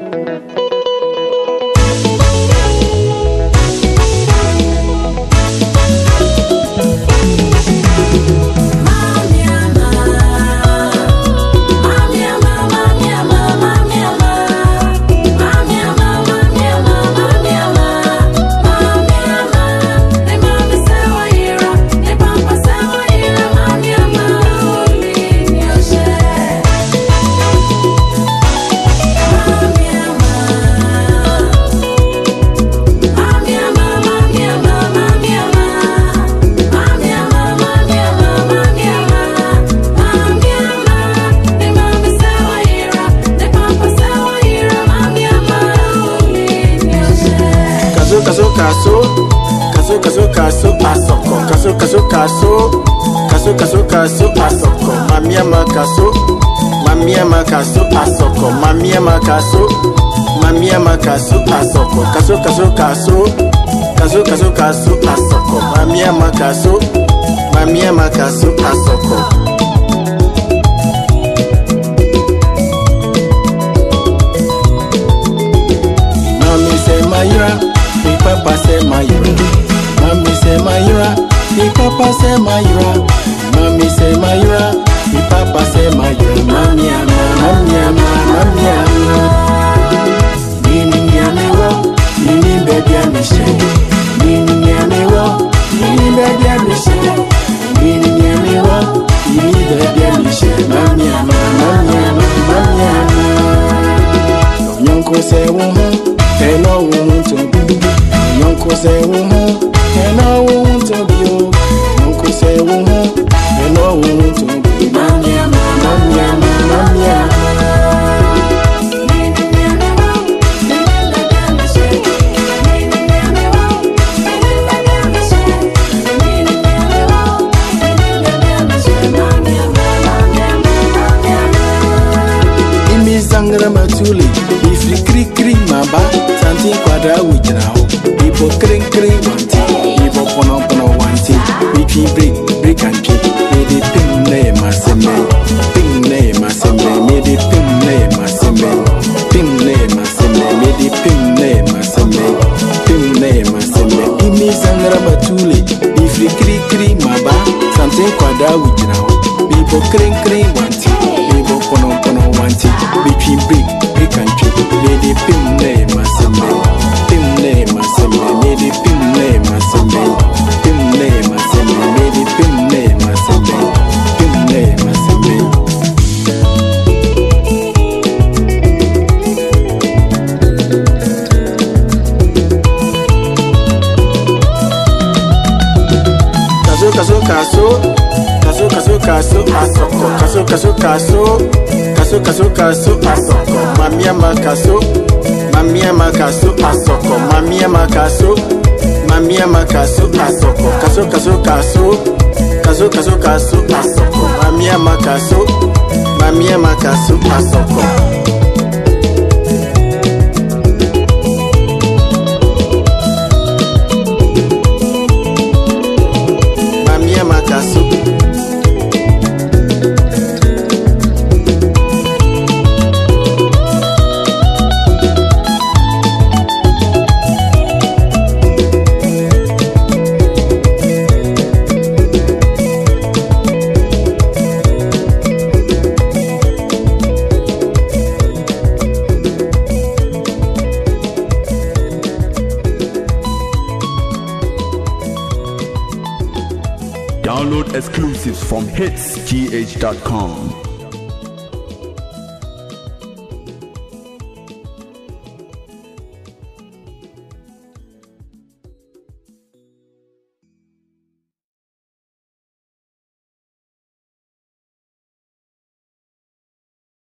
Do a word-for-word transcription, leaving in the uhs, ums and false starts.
Kaso kaso kaso kaso asoko kaso kaso kaso kaso kaso kaso asoko mamia makaso mamia makaso asoko mamia makaso mamia makaso asoko kaso kaso kaso kaso kaso kaso asoko mamia makaso mamia makaso asoko. Mami say Mayra, the papa say Mayra. Mommy say Mayra, the papa say Mayra. Mommy say Mayra, the papa say Mayra. Mami ama, mami ama, mami ama. Nini nyame wo, nini baby amishe. Nini nyame wo, nini baby amishe. Nini nyame wo, nini baby amishe. Mami ama, mami ama, mami ama. Nyonko say woman, hello woman to be. Nyonko say woman. And I want to be you. Uncle say woman. And I want to be Mamia, Mamia, Mamia. Imi zangra matuli. If you kri kri maba, santi quadra wijnao. Ipo kring kring wanti. Ipo pono pono wanti. Wiki break break and keep. Made ping ne maseme. Ping ne maseme. Made ping ne maseme. Ping ne maseme. Made ping ne maseme. Ping ne maseme. Imi zangra batuli. If you kri kri maba, santi quadra wijnao. Ipo kring kring wanti. Ipo pono pono wanti. Wiki break break and keep. Made ping ne maseme. Ping ne maseme. Made ping ne maseme. Ping ne maseme. Made ping ne maseme. Ping ne maseme. Kaso kaso kaso kaso kaso kaso asoko kaso kaso kaso kaso kaso kaso asoko mamia makaso mamia makaso asoko mamia makaso mamia makaso asoko kaso kaso kaso kaso kaso kaso asoko mamia makaso mamia makaso asoko. Mamia makaso Download exclusives from hits g h dot com.